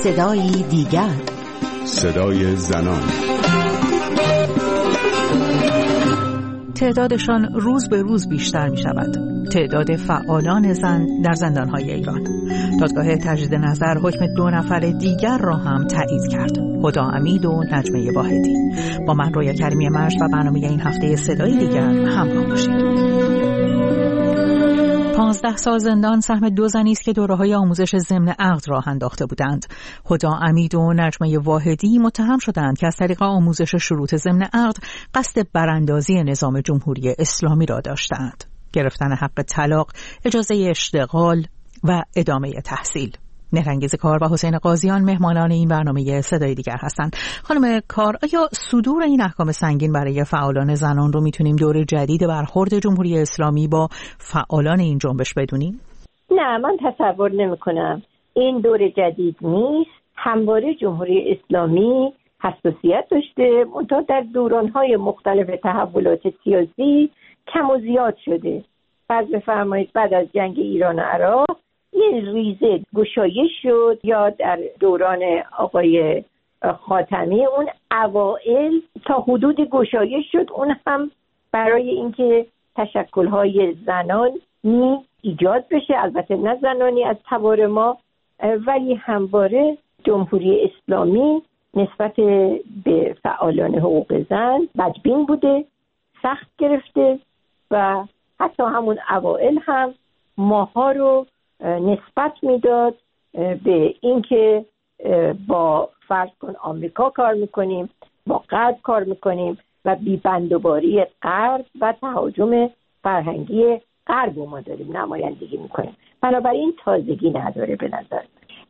صدای دیگر، صدای زنان. تعدادشان روز به روز بیشتر می شود. تعداد فعالان زن در زندانهای ایران. دادگاه تجدید نظر حکم 2 نفر دیگر را هم تایید کرد. هدی امیل و نجمه واحدی. با من رویا کریمی مرج و برنامه این هفته صدای دیگر همراه باشید. 15 سال زندان سهم 2 زنی است که دوره‌های آموزش ضمن عقد راه انداخته بودند. هدی امیل و نجمه واحدی متهم شدند که از طریق آموزش شروط ضمن عقد قصد براندازی نظام جمهوری اسلامی را داشتند. گرفتن حق طلاق، اجازه اشتغال و ادامه تحصیل. نهرانگیز کار و حسین قاضیان مهمانان این برنامه صدای دیگر هستند. خانم کار، آیا صدور این احکام سنگین برای فعالان زنان رو میتونیم دور جدید برخورد جمهوری اسلامی با فعالان این جنبش بدونیم؟ نه، من تصور نمی‌کنم. این دور جدید نیست. همواره جمهوری اسلامی حساسیت داشته، منتها در دوران‌های مختلف تحولات سیاسی کم و زیاد شده. فرض بفرمایید بعد از جنگ ایران و عراق یه ریزه گشایش شد، یا در دوران آقای خاتمی اون اوائل تا حدود گشایش شد، اون هم برای اینکه تشکل‌های زنانی ایجاد بشه، البته نه زنانی از تبار ما، ولی همواره جمهوری اسلامی نسبت به فعالان حقوق زن بدبین بوده، سخت گرفته و حتی همون اوائل هم ماها رو نسبت میداد به اینکه با فرض کن آمریکا کار میکنیم، با غرب کار میکنیم و بی‌بندوباری غرب و تهاجم فرهنگی غرب ما داریم نمایندگی میکنیم. بنابراین تازگی نداره به نظر.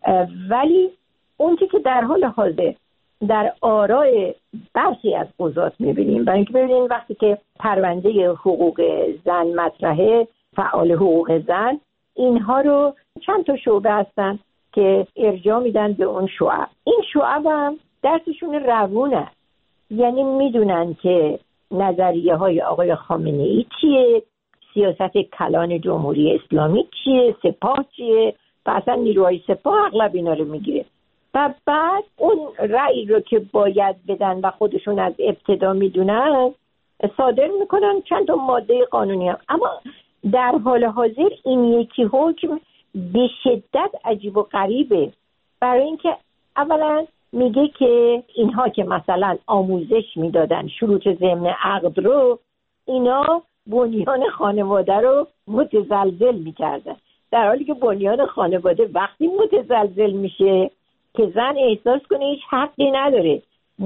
ولی اون که در حال حاضر در آراء برخی از قضات میبینیم، برای اینکه ببینیم وقتی که پرونده حقوق زن مطرحه، فعال حقوق زن اینها رو چند تا شعبه هستن که ارجاع میدن به اون شعب. این شعب هم درسشون روون است، یعنی میدونن که نظریه های آقای خامنه ای چیه، سیاست کلان جمهوری اسلامی چیه، سپاه چیه و اصلا نیروهای سپاه اغلب اینا رو میگیره و بعد اون رأی رو که باید بدن و خودشون از ابتدا میدونن صادر میکنن چند تا ماده قانونی هم. اما در حال حاضر این یکی حکم به شدت عجیب و غریبه، برای اینکه اولا میگه که اینها که مثلا آموزش میدادن شروط ضمن عقد رو، اینا بنیان خانواده رو متزلزل میکردن، در حالی که بنیان خانواده وقتی متزلزل میشه که زن احساس کنه هیچ حقی نداره،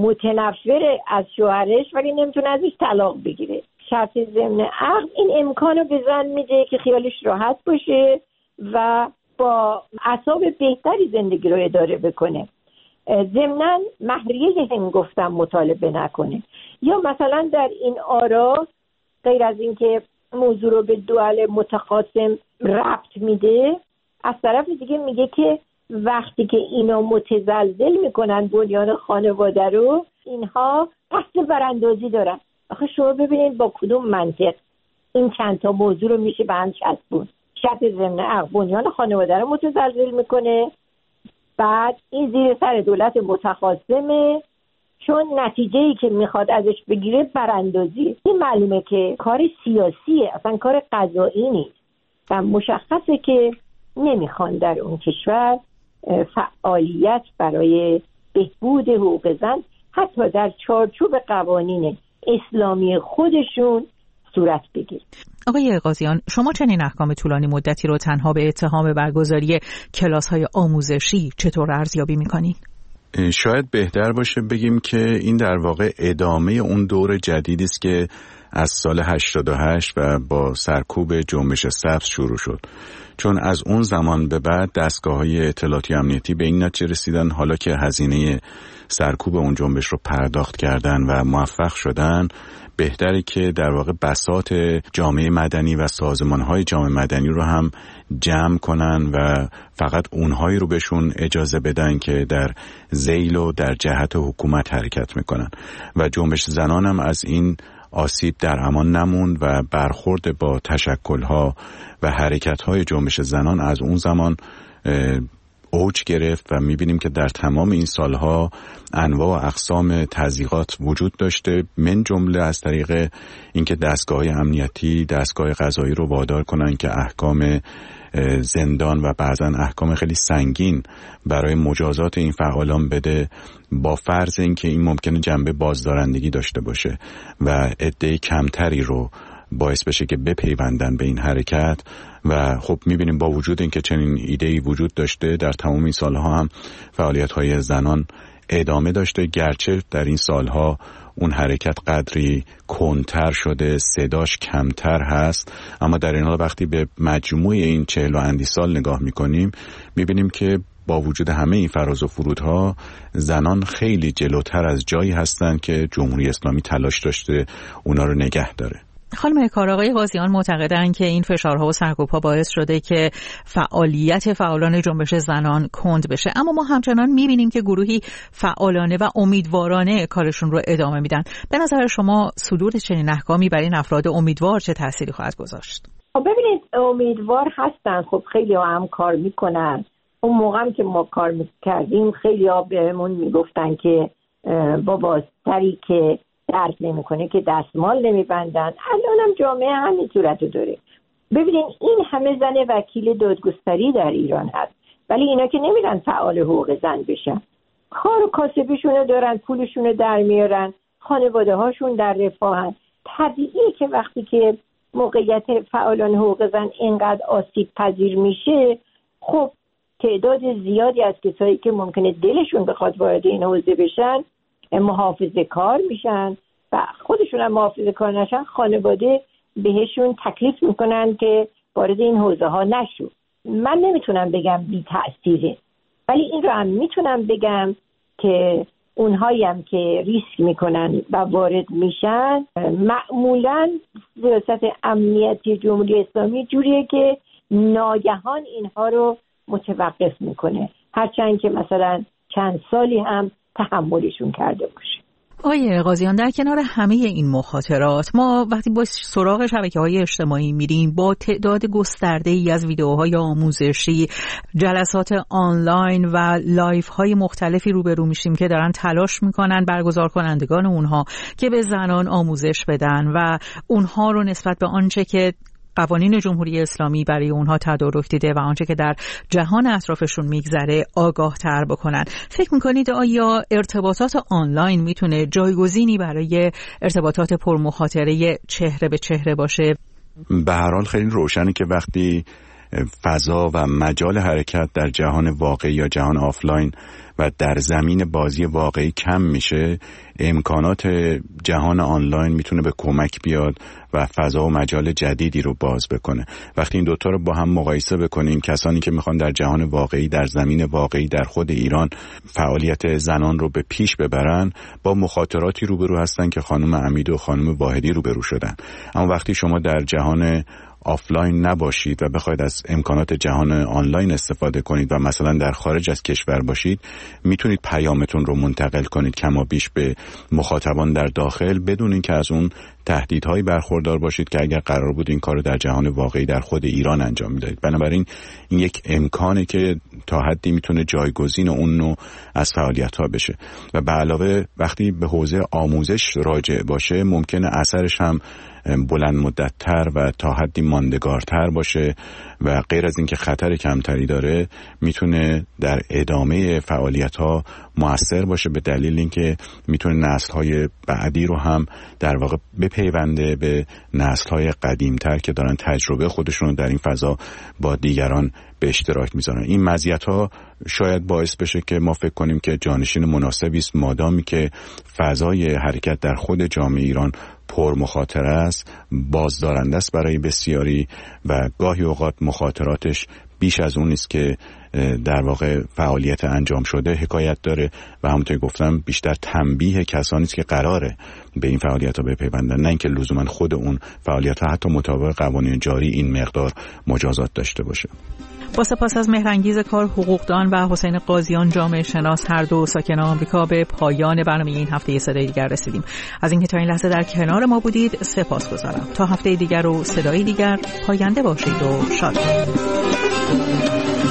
متنفر از شوهرش ولی نمیتونه ازش طلاق بگیره. شرط ضمن عقد این امکانو به زن میده که خیالش راحت باشه و با اعصاب بهتری زندگی رو اداره بکنه، ضمناً مهریه هنگفتم مطالبه نکنه. یا مثلا در این آرا غیر از اینکه موضوع رو به دوال متخاصم ربط میده، از طرف دیگه میگه که وقتی که اینا متزلزل میکنن بنیان خانواده رو، اینها قصد براندازی دارن. آخه شما ببینید با کدوم منطق این چند تا موضوع رو میشه به هم چسبون. شرط ضمن عقد بنیان خانواده رو متزلزل میکنه، بعد این زیر سر دولت متخاصمه، چون نتیجه‌ای که میخواد ازش بگیره براندازی. این معلومه که کار سیاسیه، اصلا کار قضایی نیست و مشخصه که نمیخوان در اون کشور فعالیت برای بهبود حقوق زن حتی در چارچوب قوانین اسلامی خودشون صورت بگیره. آقای قاضیان، شما چنین احکام طولانی مدتی رو تنها به اتهام برگزاری کلاس‌های آموزشی چطور ارزیابی می‌کنید؟ شاید بهتر باشه بگیم که این در واقع ادامه اون دور جدیدی است که از سال 88 و با سرکوب جنبش سبز شروع شد، چون از اون زمان به بعد دستگاه‌های اطلاعاتی امنیتی به این نتیجه رسیدن حالا که هزینه سرکوب اون جنبش رو پرداخت کردن و موفق شدن، بهتره که در واقع بساط جامعه مدنی و سازمان‌های جامعه مدنی رو هم جمع کنن و فقط اونهایی رو بهشون اجازه بدن که در ذیل و در جهت حکومت حرکت میکنن و جنبش زنان هم از این آسیب در امان نموند و برخورد با تشکل‌ها و حرکت‌های جنبش زنان از اون زمان اوج گرفت و میبینیم که در تمام این سالها انواع و اقسام تضییقات وجود داشته، من جمله از طریق اینکه دستگاه امنیتی، دستگاه قضایی رو وادار کنن که احکام زندان و بعضا احکام خیلی سنگین برای مجازات این فعالان بده، با فرض اینکه این ممکنه جنبه بازدارندگی داشته باشه و عده کمتری رو باعث بشه که بپیوندن به این حرکت. و خب میبینیم با وجود اینکه چنین ایده‌ای وجود داشته، در تمام این سالها هم فعالیت‌های زنان ادامه داشته، گرچه در این سالها اون حرکت قدری کندتر شده، صداش کمتر هست، اما در این حال وقتی به مجموع این 40 و اندی سال نگاه میکنیم میبینیم که با وجود همه این فراز و فرودها زنان خیلی جلوتر از جایی هستند که جمهوری اسلامی تلاش داشته اونا رو نگه داره. خانم کارآقای قاضیان معتقدند که این فشارها و سرکوب‌ها باعث شده که فعالیت فعالان جنبش زنان کند بشه، اما ما همچنان می‌بینیم که گروهی فعالانه و امیدوارانه کارشون رو ادامه میدن. به نظر شما صدور چنین احکامی برای این افراد امیدوار چه تأثیری خواهد گذاشت؟ ببینید امیدوار هستن، خب خیلی هم کار میکنن. اون موقع هم که ما کار میکردیم خیلی ها بهمون میگفتن که بابا سری که درد نمیکنه که دستمال نمیبندن. الان هم جامعه همین صورت رو داره. ببینین این همه زن وکیل دادگستری در ایران هست، ولی اینا که نمیرن فعال حقوق زن بشن، کار و کاسبیشونو دارن، پولشونو در میارن، خانواده هاشون در رفاهن. طبیعیه که وقتی که موقعیت فعالان حقوق زن اینقدر آسیب پذیر میشه، خب تعداد زیادی از کسایی که ممکنه دلشون بخواد وارد این حوزه بشن محافظه کار میشن و خودشون هم محافظه کار نشن، خانواده بهشون تکلیف میکنن که وارد این حوزه ها نشو. من نمیتونم بگم بی تأثیره، ولی این رو هم میتونم بگم که اونهایی هم که ریسک میکنن و وارد میشن معمولا سیاست امنیتی جمهوری اسلامی جوریه که ناگهان اینها رو متوقف میکنه، هرچند که مثلا چند سالی هم تحملشون کرده باشه. آقای قاضیان، در کنار همه این مخاطرات ما وقتی با سراغ شبکه‌های اجتماعی میریم با تعداد گسترده‌ای از ویدیوهای آموزشی، جلسات آنلاین و لایف‌های مختلفی روبرو میشیم که دارن تلاش میکنن برگزار کنندگان اونها که به زنان آموزش بدن و اونها رو نسبت به آنچه که قوانین جمهوری اسلامی برای اونها تدارک دیده و آنچه که در جهان اطرافشون میگذره آگاه تر بکنن. فکر میکنید آیا ارتباطات آنلاین میتونه جایگزینی برای ارتباطات پرمخاطره چهره به چهره باشه؟ به هر حال خیلی روشنه که وقتی فضا و مجال حرکت در جهان واقعی یا جهان آفلاین و در زمین بازی واقعی کم میشه، امکانات جهان آنلاین میتونه به کمک بیاد و فضا و مجال جدیدی رو باز بکنه. وقتی این دوتا رو با هم مقایسه بکنیم، کسانی که میخوان در جهان واقعی، در زمین واقعی در خود ایران فعالیت زنان رو به پیش ببرن، با مخاطراتی روبرو هستن که خانم امیدو و خانم واحدی روبرو شدن. اما وقتی شما در جهان آفلاین نباشید و بخواید از امکانات جهان آنلاین استفاده کنید و مثلا در خارج از کشور باشید، میتونید پیامتون رو منتقل کنید کما بیش به مخاطبان در داخل بدون اینکه از اون تهدیدهایی برخوردار باشید که اگر قرار بود این کار در جهان واقعی در خود ایران انجام میدهید. بنابراین این یک امکانه که تا حدی میتونه جایگزین اون نوع از فعالیت‌ها بشه و به علاوه وقتی به حوزه آموزش راجع باشه ممکنه اثرش هم بلند مدت‌تر و تا حدی ماندگارتر باشه و غیر از اینکه خطر کمتری داره میتونه در ادامه فعالیت‌ها مؤثر باشه، به دلیل اینکه میتونه نسل‌های بعدی رو هم در واقع بپیونده به نسل‌های قدیم‌تر که دارن تجربه خودشون رو در این فضا با دیگران به اشتراک میذارن. این مزیت‌ها شاید باعث بشه که ما فکر کنیم که جانشین مناسبی است مادامی که فضای حرکت در خود جامعه ایران پر مخاطره است، بازدارنده است برای بسیاری و گاهی اوقات مخاطراتش بیش از اون نیست که در واقع فعالیت انجام شده حکایت داره و همونطور گفتم بیشتر تنبیه کسانی است که قراره به این فعالیت‌ها بپیوندن، نه اینکه لزوما خود اون فعالیت‌ها حتی مطابق قوانین جاری این مقدار مجازات داشته باشه. با سپاس از مهرانگیز کار حقوقدان و حسین قاضیان جامعه شناس هر دو ساکن آمریکا به پایان برنامه این هفته صدای دیگر رسیدیم. از اینکه تا این لحظه در کنار ما بودید سپاسگزارم. تا هفته دیگر و صدای دیگر پاینده باشید و شاد باشید.